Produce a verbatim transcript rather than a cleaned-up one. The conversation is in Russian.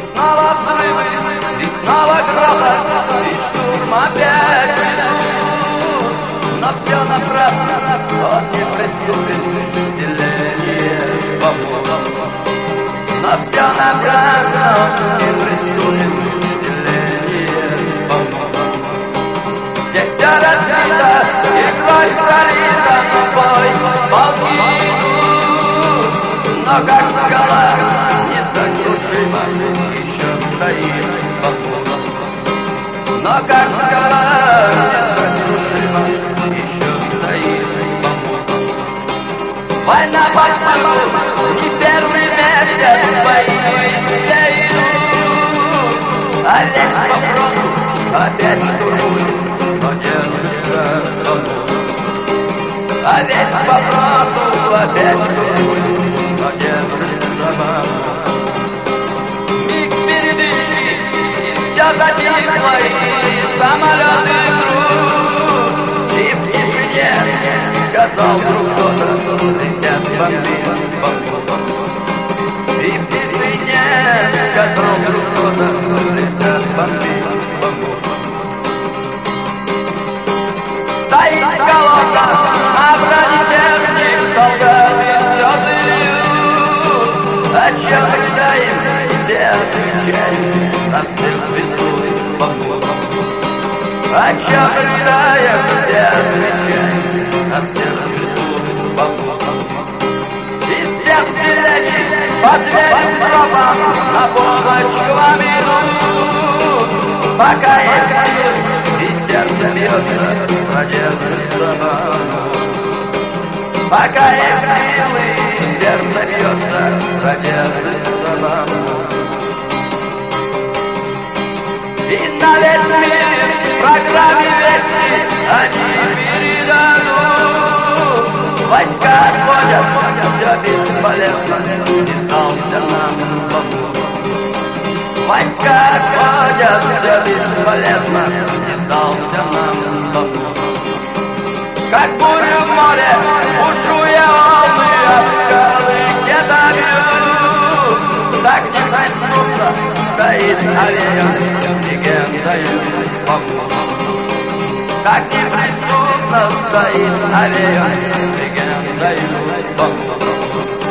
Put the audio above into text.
снова взрывы, и снова грохот, и штурм опять идут. Но все напрасно, он не приступит, сильнее помог. Но все напрасно, он не приступит, сильнее помог. Здесь все разбито, и кровь пролита, но бой, полки идут. Но как скала, несокрушимо, еще стоит помог. Но как скала, несокрушимо, еще стоит помог. Война повсюду, не первый месяц, бои все идут. А здесь по фронту опять штурмуют, но держится помог. А здесь по фронту опять штурмуют, но держится помог. Миг передыши, и все затихло, и самолеты идут. И в тишине сказал вдруг кто-то, летят бомбы, бомбы. И в тишине сказал вдруг кто-то, летят бомбы, бомбы. Стоит колонна, а бронетехник солдаты слезы льют. О чем рыдаем, все отвечаем, на всех ведут бомбу. О чем рыдаем, все отвечаем, на всех ведут бомбу. И всех впереди, по зверям тропам, на помощь к вам идут. Пока есть мир, и сердце бьется, продержится бомбу. Пока есть силы, и сердце бьется, продержится бомбу. И на весь мир в программе вести они передадут. Войска отходят, все бесполезно, не сдался нам помог. Войска отходят, все бесполезно, не сдался нам помог. Как бурю в море, бушуя волны, от скалы где-то бьют. Так неприступно стоит аллея, легендою помог. Так неприступно стоит аллея, легендою помог.